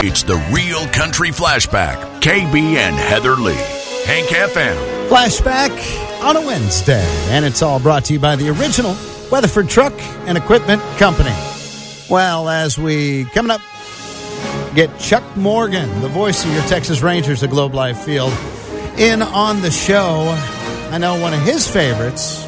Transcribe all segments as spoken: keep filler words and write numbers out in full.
It's the Real Country Flashback. K B and Heather Lee. Hank F M. Flashback on a Wednesday. And it's all brought to you by the original Weatherford Truck and Equipment Company. Well, as we coming up, get Chuck Morgan, the voice of your Texas Rangers at Globe Life Field, in on the show. I know one of his favorites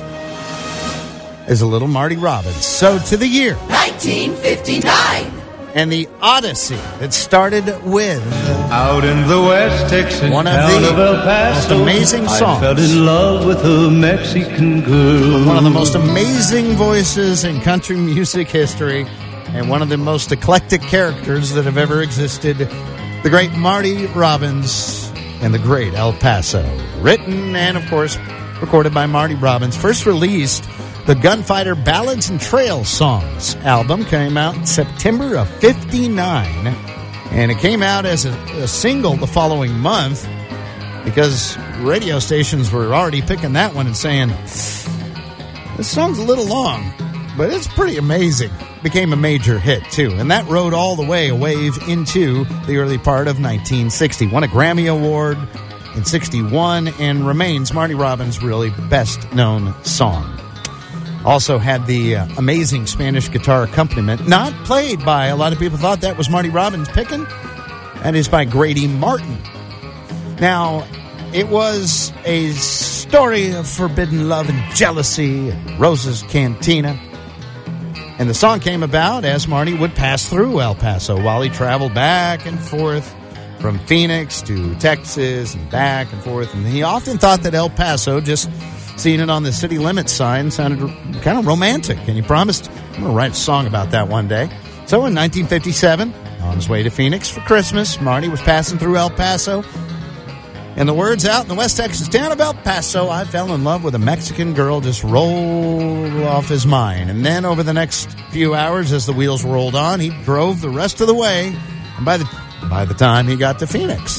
is a little Marty Robbins. So to the year nineteen fifty-nine. And the Odyssey that started with out in the West Texas one of town the of El Paso, most amazing songs. I fell in love with a Mexican girl. One of the most amazing voices in country music history, and one of the most eclectic characters that have ever existed, the great Marty Robbins and the great El Paso. Written and, of course, recorded by Marty Robbins. First released, the Gunfighter Ballads and Trail Songs album came out in September of fifty-nine, and it came out as a, a single the following month because radio stations were already picking that one and saying, this song's a little long, but it's pretty amazing. Became a major hit, too, and that rode all the way a wave into the early part of nineteen sixty. Won a Grammy Award in sixty-one and remains Marty Robbins' really best-known song. Also had the uh, amazing Spanish guitar accompaniment, not played by, a lot of people thought that was Marty Robbins picking. That is by Grady Martin. Now, it was a story of forbidden love and jealousy at Rosa's Cantina. And the song came about as Marty would pass through El Paso while he traveled back and forth from Phoenix to Texas and back and forth. And he often thought that El Paso, just seeing it on the city limits sign, sounded kind of romantic. And he promised, I'm going to write a song about that one day. So in nineteen fifty-seven, on his way to Phoenix for Christmas, Marty was passing through El Paso. And the words out in the West Texas town of El Paso, I fell in love with a Mexican girl, just rolled off his mind. And then over the next few hours, as the wheels rolled on, he drove the rest of the way. And by the, by the time he got to Phoenix,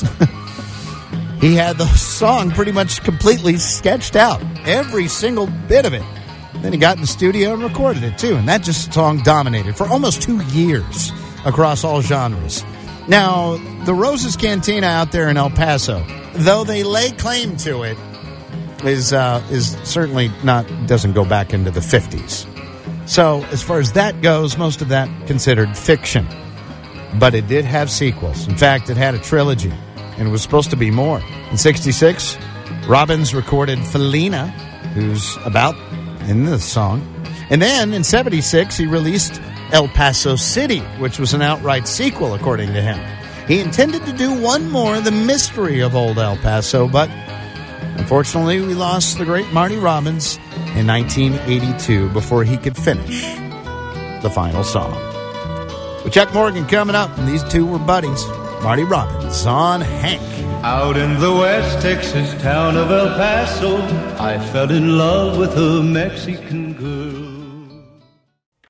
he had the song pretty much completely sketched out, every single bit of it. Then he got in the studio and recorded it, too. And that just song dominated for almost two years across all genres. Now, the Rosa's Cantina out there in El Paso, though they lay claim to it, is uh, is certainly not, doesn't go back into the fifties. So, as far as that goes, most of that considered fiction. But it did have sequels. In fact, it had a trilogy, and it was supposed to be more. In sixty-six, Robbins recorded Felina, who's about in this song. And then, in seventy-six, he released El Paso City, which was an outright sequel, according to him. He intended to do one more, The Mystery of Old El Paso, but unfortunately we lost the great Marty Robbins in nineteen eighty-two before he could finish the final song. With Chuck Morgan coming up, and these two were buddies, Marty Robbins on Hank. Out in the West Texas town of El Paso, I fell in love with a Mexican girl.